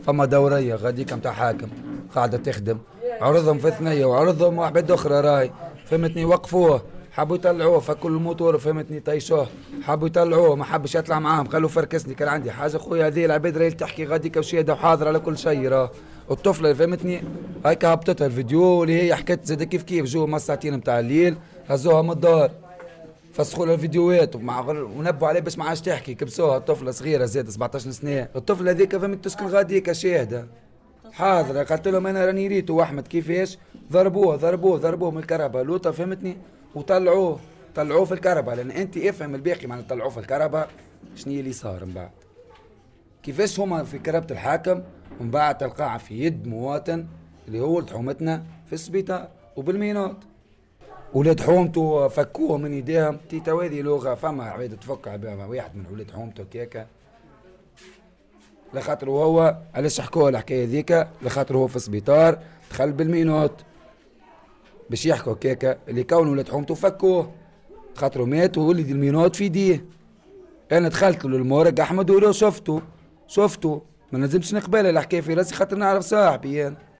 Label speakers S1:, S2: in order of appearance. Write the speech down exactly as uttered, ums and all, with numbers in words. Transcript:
S1: فما دورية غاديك متاع حاكم قاعدة تخدم، عرضهم في ثنية وعرضهم واحد أخرى راي، فهمتني؟ وقفوه، حبوا يطلعوه، فكوا الموتور، فهمتني؟ طيشوه، حبوا يطلعوه، ما حبش يطلع معاهم، خلوا فركسني. كان عندي حاجة خويا، هذه العباد راهي تحكي غاديك وشيدة وحاضرة على كل شيء. راه الطفلة فهمتني هايك هبطتها الفيديو اللي هي حكت زاد كيف كيف جو ما الساعتين متاع الليل، هزوها من الدار، فسخوا لها الفيديوهات ومع غر... ونبوا عليه باش ما عادش تحكي، كبسوها. الطفله صغيره زاد سبعطاش سنه، الطفله هذيك فهمت تسكن غاديك شاهده حاضره. قالت لهم انا راني ريتو واحمد كيفاش ضربوه ضربوه ضربوه من الكهرباء لوطه، فهمتني؟ وطلعوه طلعوه في الكهرباء، لان انت افهم الباقي معناتها طلعوه في الكهرباء. شنو اللي صار من بعد؟ كيفاش هما في كربة الحاكم ومن بعد تلقاها في يد مواطن اللي هو حومتنا في السبيطار وبالمينوت. ولاد حومته فكوه من يديهم. تيتا هذه لغه فما عباد تفك بها واحد من ولاد حومته كيكا، لخاطر هو علاش حكوها الحكايه ذيك؟ لخاطر هو في السبيطار دخل بالمينوت باش يحكوا كيكا اللي كون ولاد حومته فكوه، خاطره مات وولد المينوت في يديه. انا دخلت للمورق احمد ولو شفته شفته ما نزمش نقبل الحكايه في راسي خاطر نعرف صاحبي انا.